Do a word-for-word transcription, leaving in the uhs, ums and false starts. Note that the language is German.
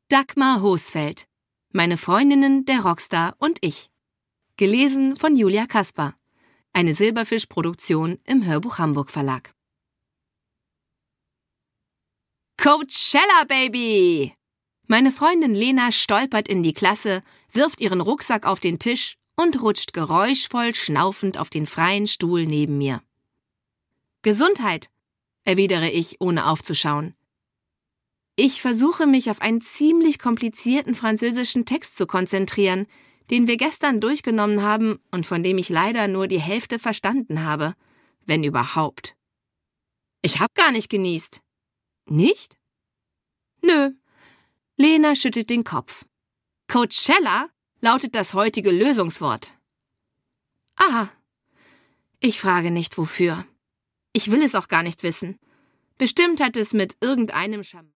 Dagmar Hosfeld. Meine Freundinnen, der Rockstar und ich. Gelesen von Julia Kasper. Eine Silberfisch-Produktion im Hörbuch Hamburg Verlag. Coachella, Baby! Meine Freundin Lena stolpert in die Klasse, wirft ihren Rucksack auf den Tisch und rutscht geräuschvoll schnaufend auf den freien Stuhl neben mir. Gesundheit, erwidere ich, ohne aufzuschauen. Ich versuche mich auf einen ziemlich komplizierten französischen Text zu konzentrieren, den wir gestern durchgenommen haben und von dem ich leider nur die Hälfte verstanden habe, wenn überhaupt. Ich hab gar nicht genießt. Nicht? Nö. Lena schüttelt den Kopf. Coachella lautet das heutige Lösungswort. Aha. Ich frage nicht, wofür. Ich will es auch gar nicht wissen. Bestimmt hat es mit irgendeinem Scham...